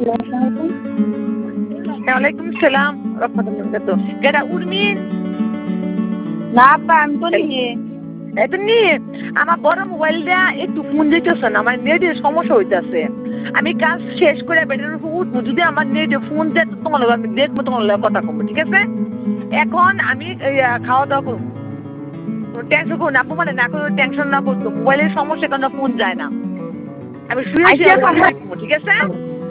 ওয়ালাইকুম সালাম রাহমাতুল্লাহি ওয়া বারাকাতুহু। কেডা উর্মিন? না আপা আমি তো নিয়ে এত নিয়ে আমার বড় মোবাইলটা একটু ফোন দিতেছে না, আমার নেটের সমস্যা হইতেছে। আমি কাজ শেষ করে বেডের উপর উঠবো, যদি আমার নেটে ফোন দেয় তোমার লগে আমি দেখবো, তোমার লগে কথা কমবো, ঠিক আছে? এখন আমি খাওয়া দাওয়া করবো, টেনশন করবো না, আপু মানে না করে টেনশন না করতো, মোবাইলের সমস্যা কারণে ফোন যায় না। আমি শুয়ে আচ্ছা, ঠিক আছে?